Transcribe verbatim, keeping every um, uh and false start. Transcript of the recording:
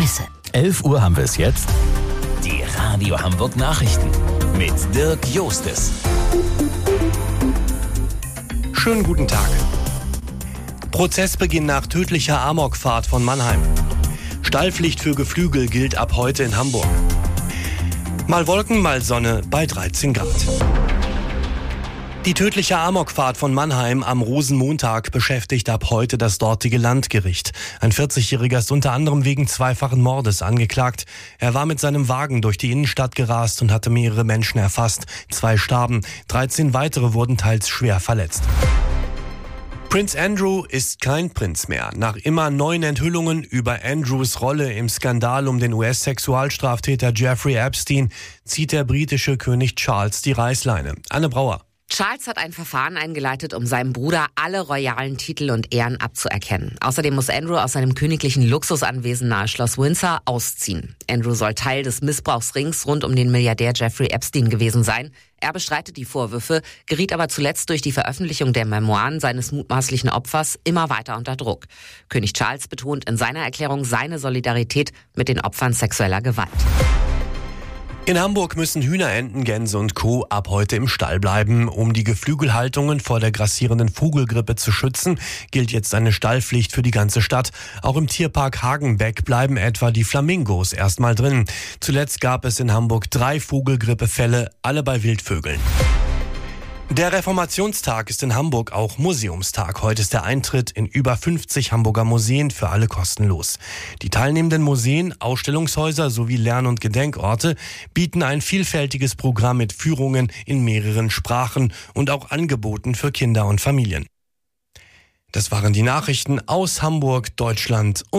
Kompromisse. elf Uhr haben wir es jetzt. Die Radio Hamburg Nachrichten mit Dirk Jostes. Schönen guten Tag. Prozessbeginn nach tödlicher Amokfahrt von Mannheim. Stallpflicht für Geflügel gilt ab heute in Hamburg. Mal Wolken, mal Sonne bei dreizehn Grad. Die tödliche Amokfahrt von Mannheim am Rosenmontag beschäftigt ab heute das dortige Landgericht. Ein vierzigjähriger ist unter anderem wegen zweifachen Mordes angeklagt. Er war mit seinem Wagen durch die Innenstadt gerast und hatte mehrere Menschen erfasst. Zwei starben, dreizehn weitere wurden teils schwer verletzt. Prinz Andrew ist kein Prinz mehr. Nach immer neuen Enthüllungen über Andrews Rolle im Skandal um den U S-Sexualstraftäter Jeffrey Epstein zieht der britische König Charles die Reißleine. Anne Brauer. Charles hat ein Verfahren eingeleitet, um seinem Bruder alle royalen Titel und Ehren abzuerkennen. Außerdem muss Andrew aus seinem königlichen Luxusanwesen nahe Schloss Windsor ausziehen. Andrew soll Teil des Missbrauchsrings rund um den Milliardär Jeffrey Epstein gewesen sein. Er bestreitet die Vorwürfe, geriet aber zuletzt durch die Veröffentlichung der Memoiren seines mutmaßlichen Opfers immer weiter unter Druck. König Charles betont in seiner Erklärung seine Solidarität mit den Opfern sexueller Gewalt. In Hamburg müssen Hühner, Enten, Gänse und Co. ab heute im Stall bleiben. Um die Geflügelhaltungen vor der grassierenden Vogelgrippe zu schützen, gilt jetzt eine Stallpflicht für die ganze Stadt. Auch im Tierpark Hagenbeck bleiben etwa die Flamingos erstmal drin. Zuletzt gab es in Hamburg drei Vogelgrippefälle, alle bei Wildvögeln. Der Reformationstag ist in Hamburg auch Museumstag. Heute ist der Eintritt in über fünfzig Hamburger Museen für alle kostenlos. Die teilnehmenden Museen, Ausstellungshäuser sowie Lern- und Gedenkorte bieten ein vielfältiges Programm mit Führungen in mehreren Sprachen und auch Angeboten für Kinder und Familien. Das waren die Nachrichten aus Hamburg, Deutschland und